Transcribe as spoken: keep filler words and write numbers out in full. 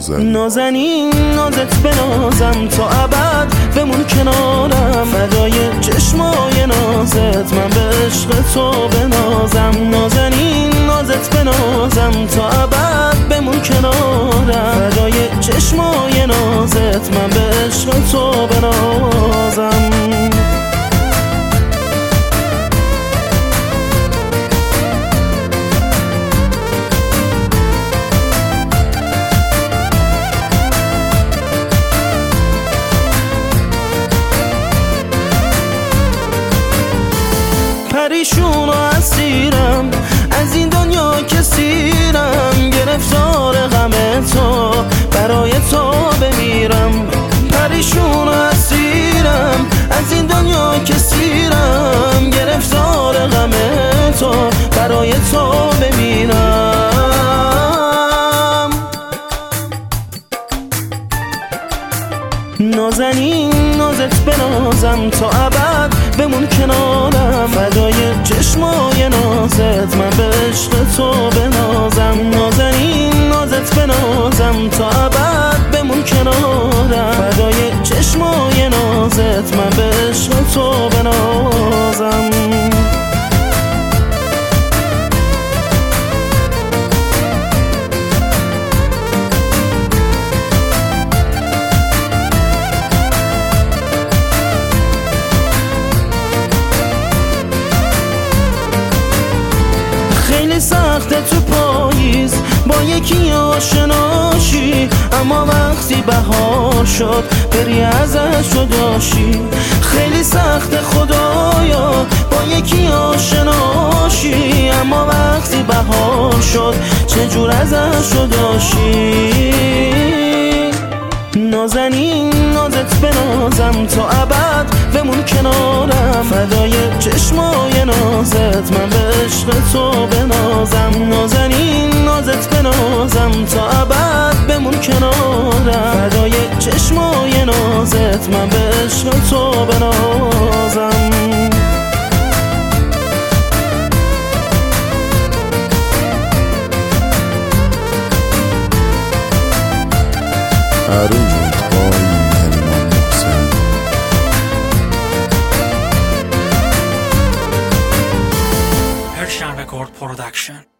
نازنین نازنین نازت بنازم تا ابد بمون کنارم، فدای چشمای نازت من به عشق تو بنازم. نازنین نازت بنازم تا ابد بمون کنارم، فدای چشمای نازت من به عشق تو بنازم. پریشون و اسیرم از این دنیا که سیرم، گرفتار غم تو برای تو بمیرم. پریشون و اسیرم از این دنیا که سیرم، گرفتار غم تو برای تو بمیرم. نازنین نازت بنازم تا ابد بمون کنارم، فدای چشمای نازت من به عشق تو بنازم. نازنین نازت بنازم تا ابد بمون کنارم، فدای چشمای نازت من به عشق تو بنازم. خیلی سخته تو پاییز با یکی آشناشی، اما وقتی بهار شد بری ازش جداشی. خیلی سخته خدایا با یکی آشناشی، اما وقتی بهار شد چجور ازش جداشی. نازنین نازت بنازم تا ابد بمون کنارم، فدای چشمای نازت من به عشق تو بنازم. نازنین نازت بنازم تا ابد بمون کنارم، فدای چشمای نازت من به عشق تو بنازم. Arrangement by Nariman Mohsen. Persian Record Production.